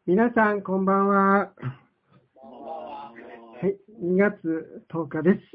皆さん、こんばんは。はい、2月10日です。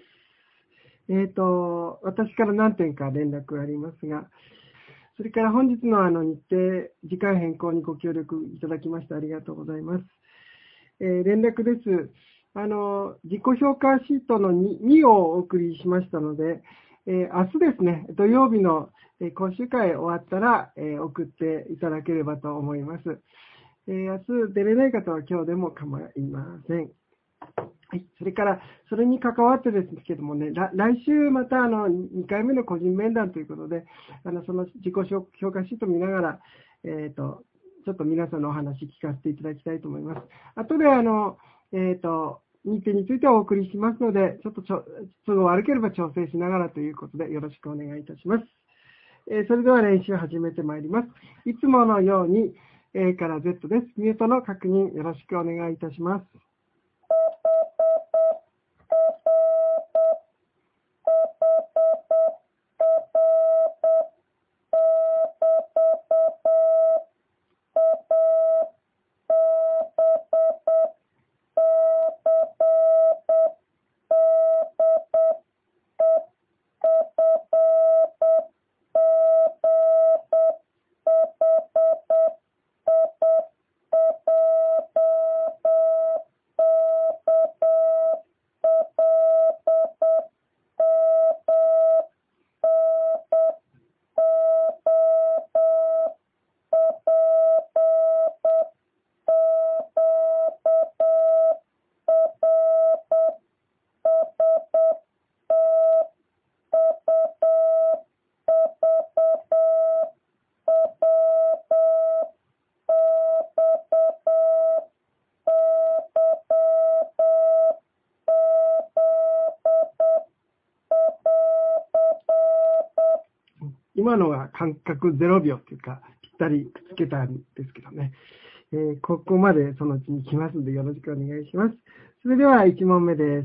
私から何点か連絡がありますが、それから本日の日程、時間変更にご協力いただきましてありがとうございます。連絡です。自己評価シートの 2をお送りしましたので、明日ですね、土曜日の講習会終わったら、送っていただければと思います。明日出れない方は今日でも構いません。はい、それから、それに関わってですけどもね、来週また2回目の個人面談ということで、その自己評価シートを見ながら、ちょっと皆さんのお話聞かせていただきたいと思います。後で日程についてはお送りしますので、ちょっと都合悪ければ調整しながらということでよろしくお願いいたします。それでは練習を始めてまいります。いつものように A から Z です。ミュートの確認よろしくお願いいたします。今のは間隔0秒というか、ぴったりくっつけたんですけどね。ここまでそのうちに来ますのでよろしくお願いします。それでは1問目です。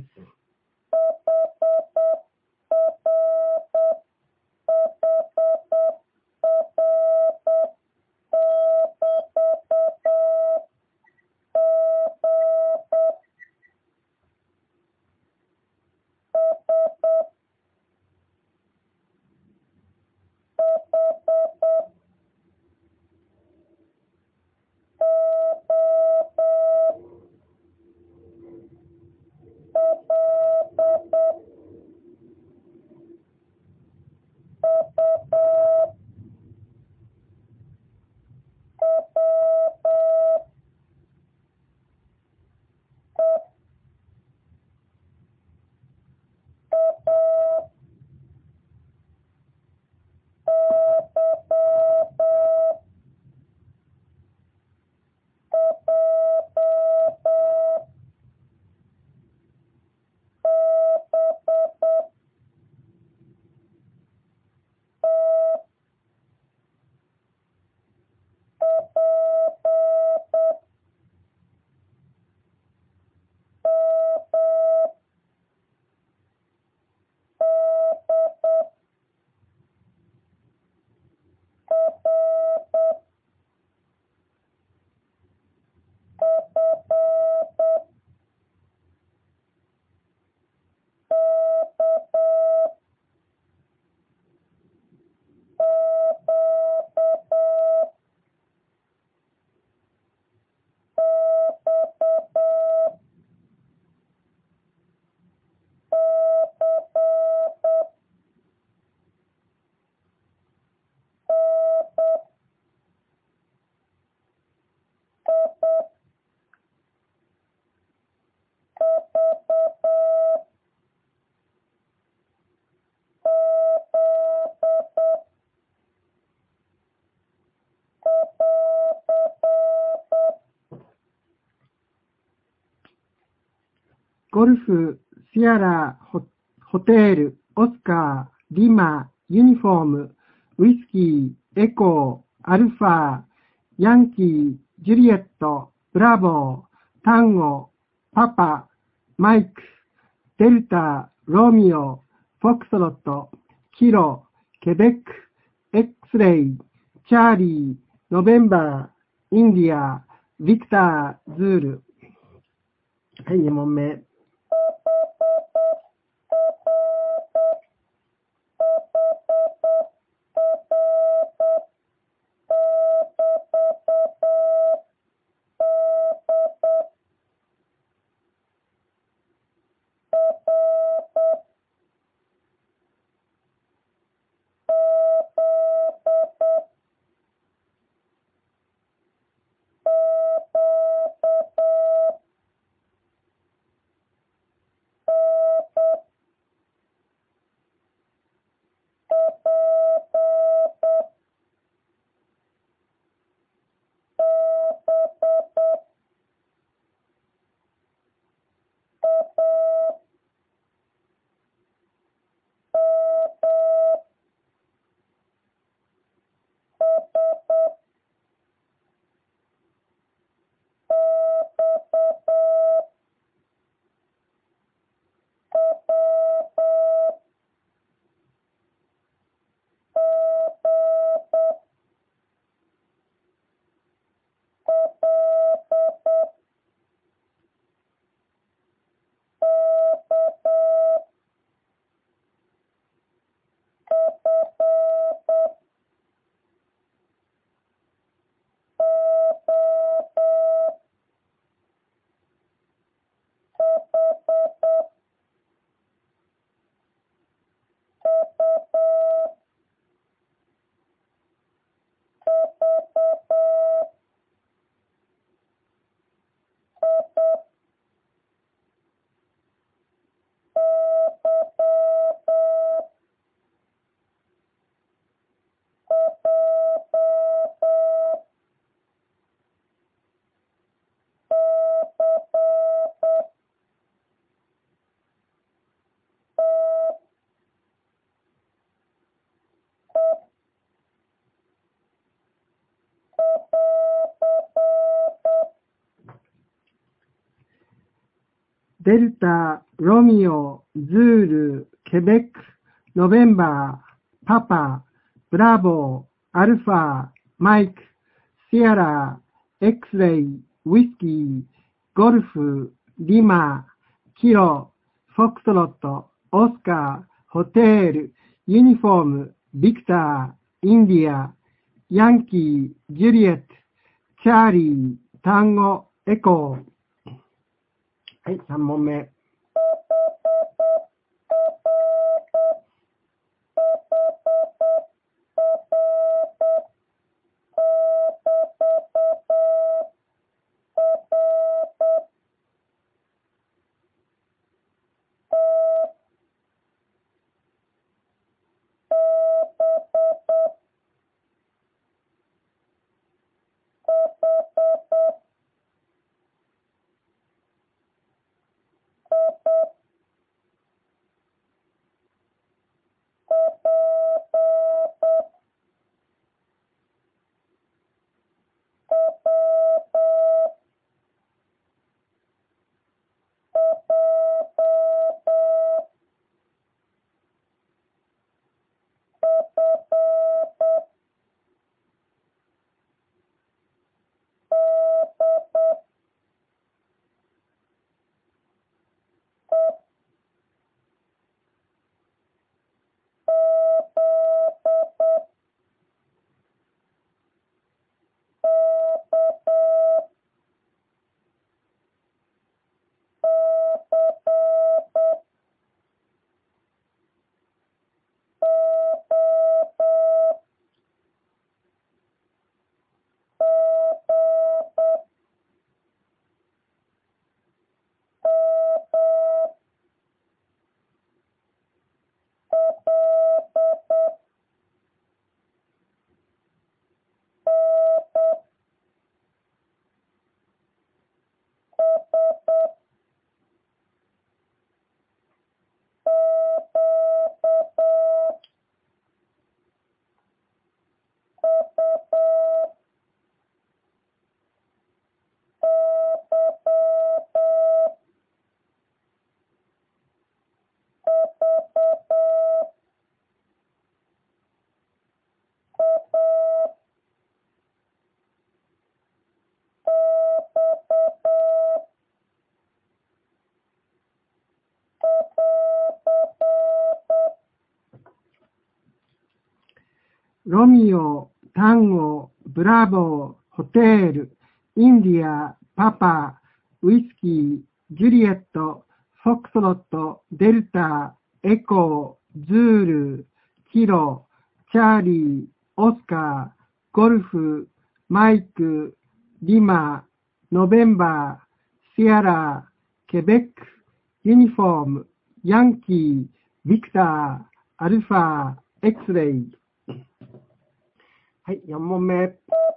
ゴルフ、シアラ、ホテール、オスカー、リマ、ユニフォーム、ウイスキー、エコー、アルファ、ヤンキー、ジュリエット、ブラボー、タンゴ、パパ、マイク、デルタ、ロミオ、フォクソロット、キロ、ケベック、エックスレイ、チャーリー、ノベンバー、インディア、 ビクター、ズール。はい、2問目。デルタ、ロミオ、ズール、ケベック、ノベンバー、パパ、ブラボー、アルファ、マイク、シアラ、エクスレイ、ウィスキー、ゴルフ、リマ、キロ、フォクトロット、オスカー、ホテール、ユニフォーム、ビクター、インディア、ヤンキー、ジュリエット、チャーリー、単語、エコー。はい、3問目。 ロミオ、タンゴ、ブラボー、ホテール、インディア、パパ、ウイスキー、ジュリエット、フォックスロット、デルタ、エコー、ズール、キロ、チャーリー、オスカー、ゴルフ、マイク、リマ、ノベンバー、シアラ、ケベック、ユニフォーム、ヤンキー、ビクター、アルファ、エクスレイ。はい、4問目。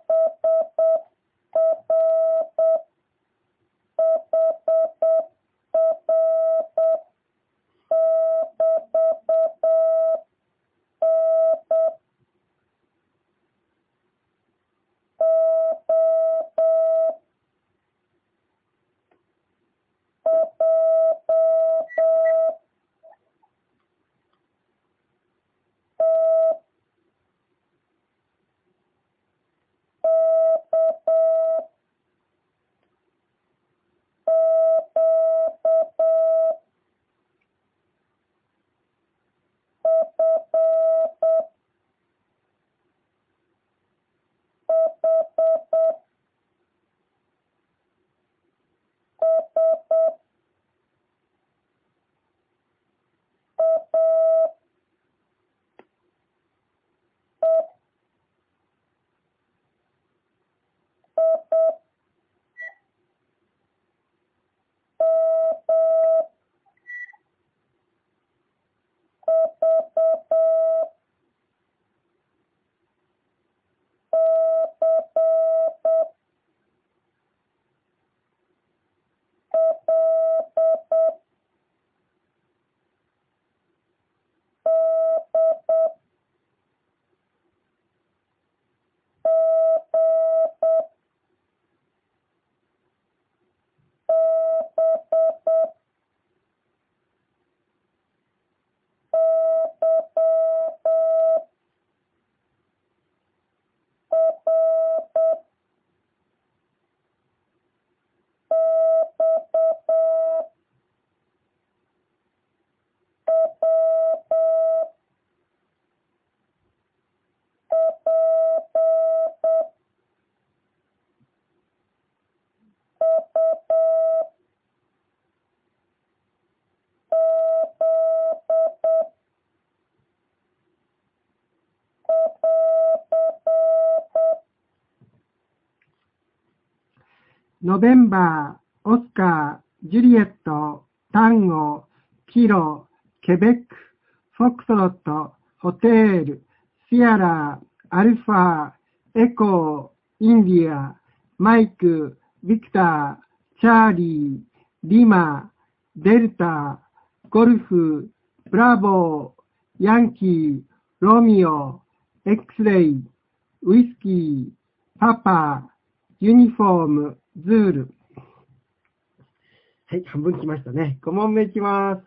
ノベンバー、オスカー、ジュリエット、タンゴ、キロ、ケベック、フォックスロット、ホテール、シアラ、アルファ、エコー、インディア、マイク、ビクター、チャーリー、リマ、デルタ、ゴルフ、ブラボー、ヤンキー、ロミオ、エクスレイ、ウイスキー、パパ、ユニフォーム、ズール。はい、半分来ましたね。5問目いきます。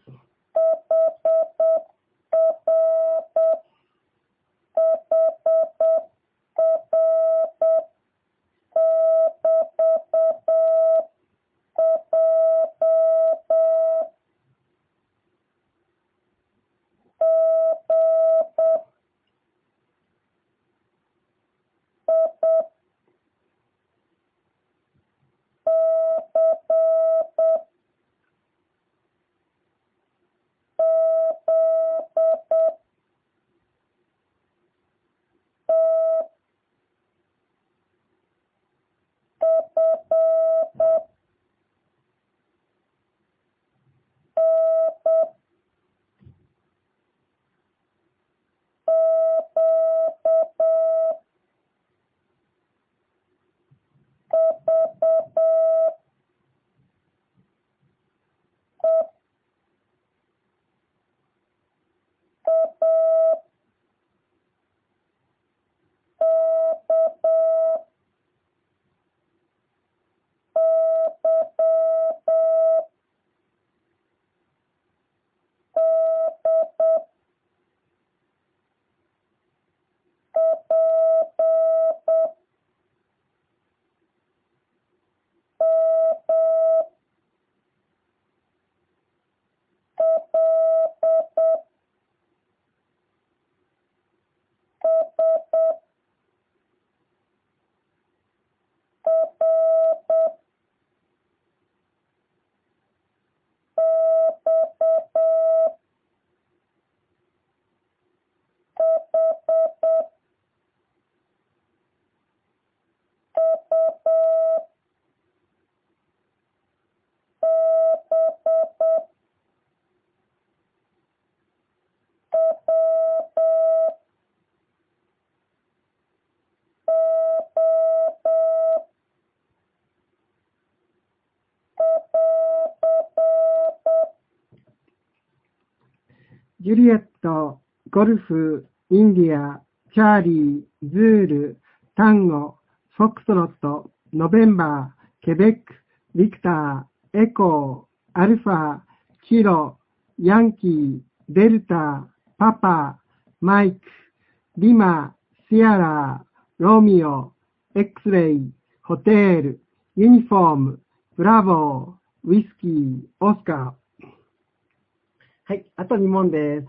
ジュリエット、ゴルフ、インディア、チャーリー、ズール、タンゴ、フォックストロット、ノベンバー、ケベック、ビクター、エコー、アルファ、キロ、ヤンキー、デルタ、パパ、マイク、リマ、シアラ、ロミオ、エクスレイ、ホテール、ユニフォーム、ブラボー、ウィスキー、オスカー。はい、あと2問です。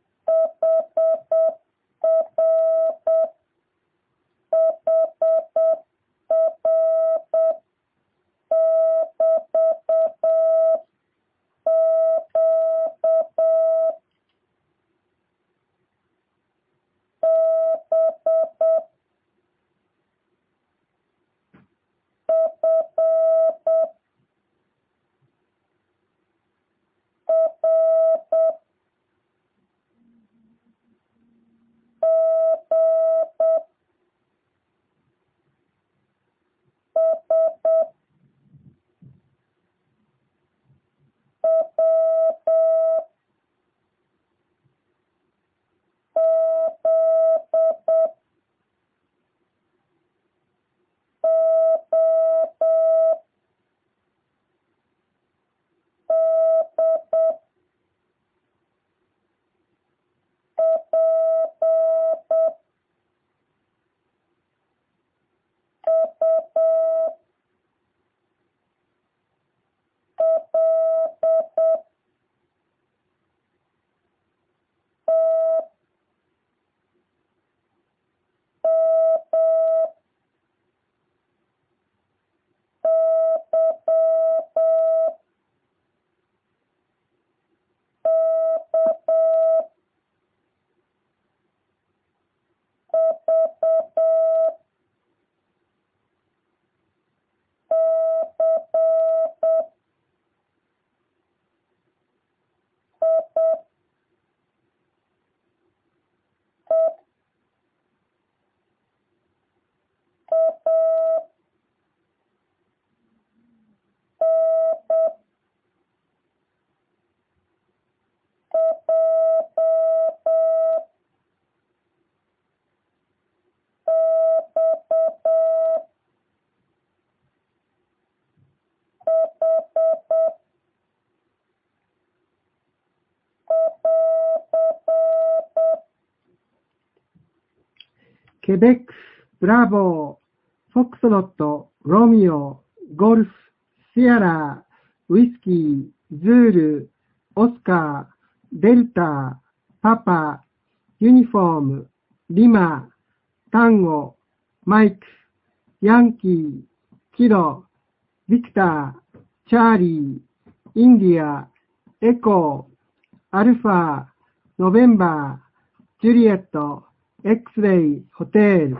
ケベック、ブラボー、フォックスロット、ロミオ、ゴルフ、シアラ、ウイスキー、ズール、オスカー、デルタ、パパ、ユニフォーム、リマ、タンゴ、マイク、ヤンキー、キロ、ビクター、チャーリー、インディア、エコー、アルファ、ノベンバー、ジュリエット、X レイ、ホテール。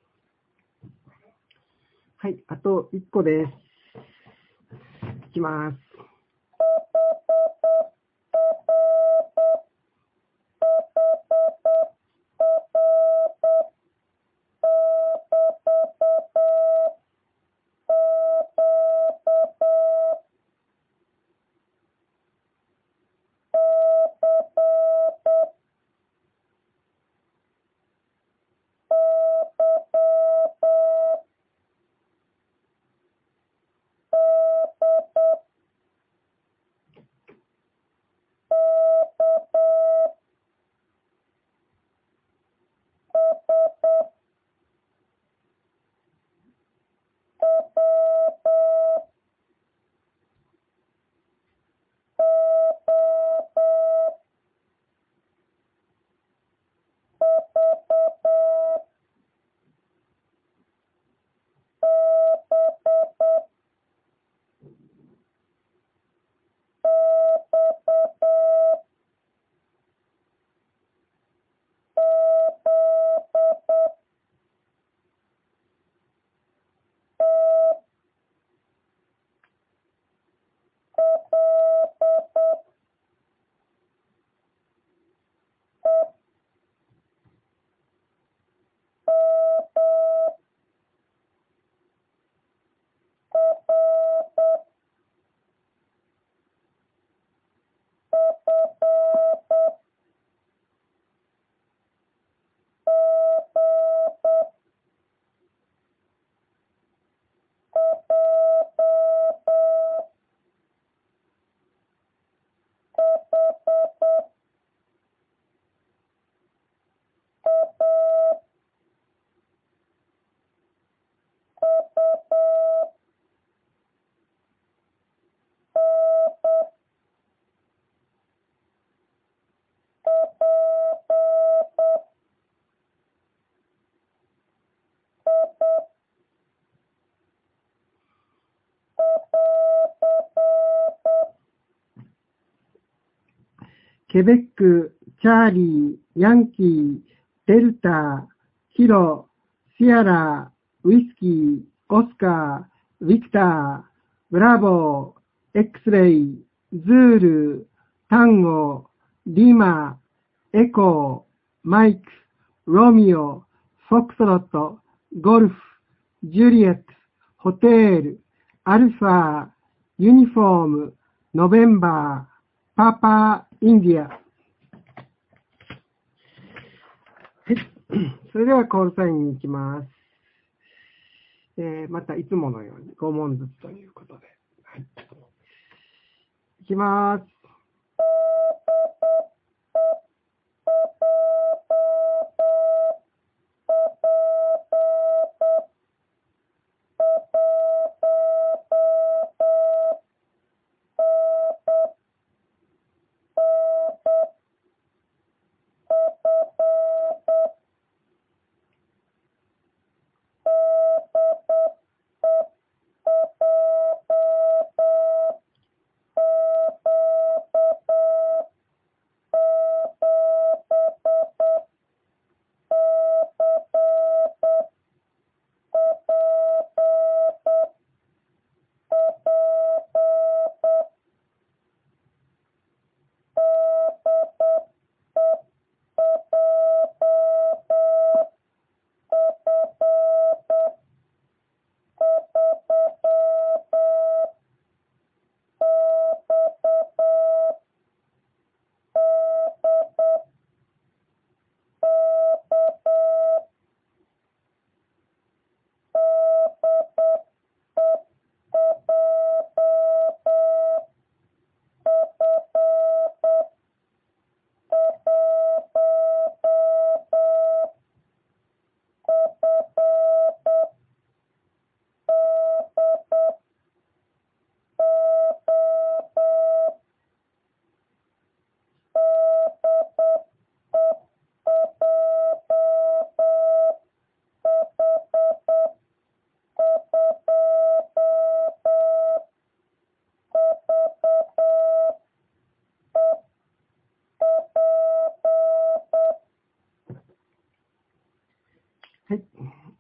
はい、あと1個です。いきます。 ケベック、チャーリー、ヤンキー、デルタ、キロ、シアラ、ウイスキー、オスカー、ビクター、ブラボー、X レイ、ズール、タンゴ、リマ、エコー、マイク、ロミオ、フォクスロット、ゴルフ、ジュリエット、ホテール、アルファ、ユニフォーム、ノベンバー、パパ、インディア。はい。それではコールサインに行きます。またいつものように5問ずつということで。はい。いきます。はい。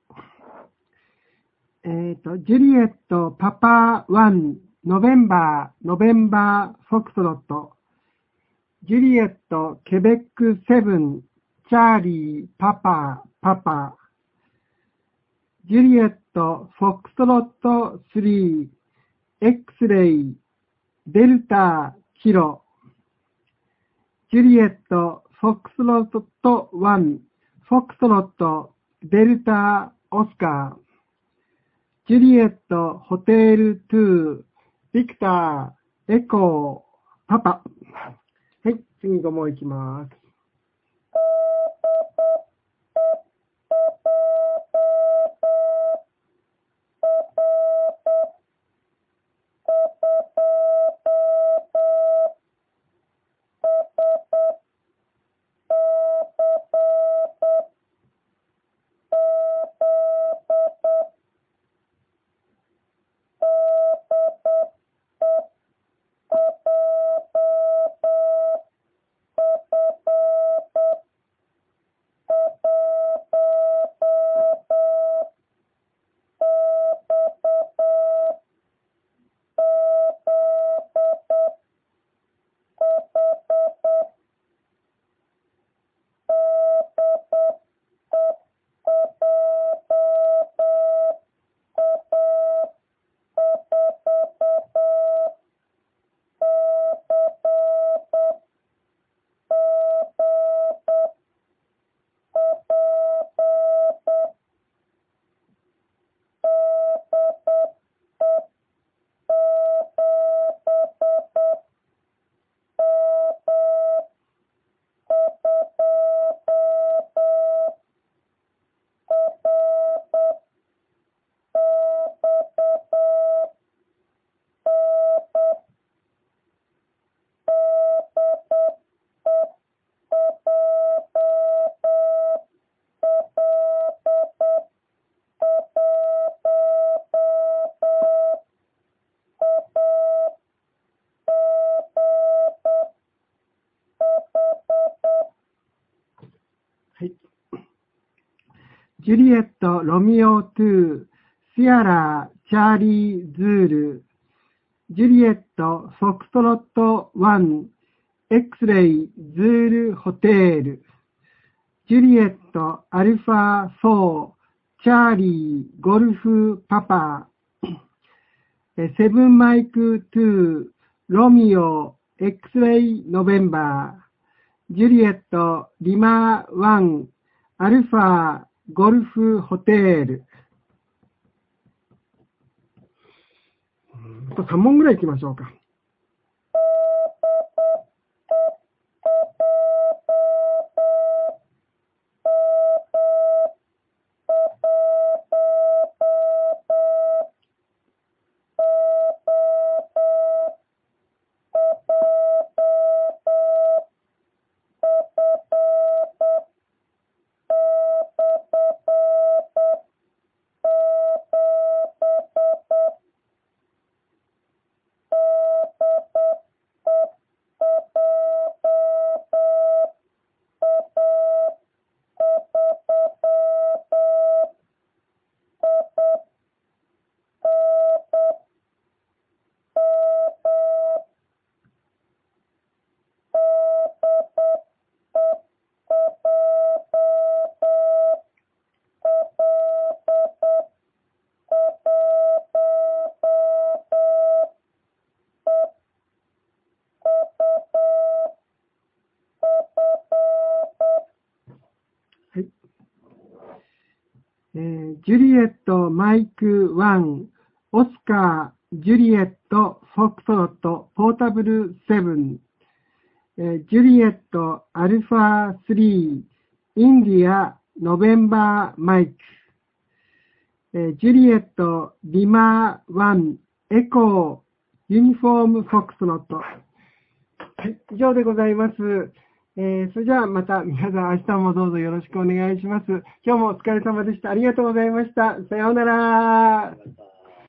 ジュリエット、パパ1、ノベンバー、フォクスロット。ジュリエット、ケベック7、チャーリー、パパ。ジュリエット、フォクスロット3、X レイ、デルタ、キロ。ジュリエット、フォクスロット1、フォクスロット、デルタ、オスカー。ジュリエット、ホテル2、ビクター、エコー、パパ。はい、次5問いきます。 ジュリエット、ロミオ2、シアラ、チャーリー、ズール、ジュリエット、フォクトロット1、X レイ、ズール、ホテール、ジュリエット、アルファ4、チャーリー、ゴルフ、パパ、セブンマイク2、ロミオ、X レイ、ノベンバー、ジュリエット、リマ1、アルファ、ゴルフ、ホテール。あと3問ぐらい行きましょうか。はい。ジュリエット、マイク1、オスカー、ジュリエット、フォクトロット、ポータブル7、ジュリエット、アルファ3、インディア、ノベンバー、マイク、ジュリエット、リマ1、エコー、ユニフォーム、フォクトロット。はい、以上でございます。それじゃあまた皆さん明日もどうぞよろしくお願いします。今日もお疲れ様でした。ありがとうございました。さようなら。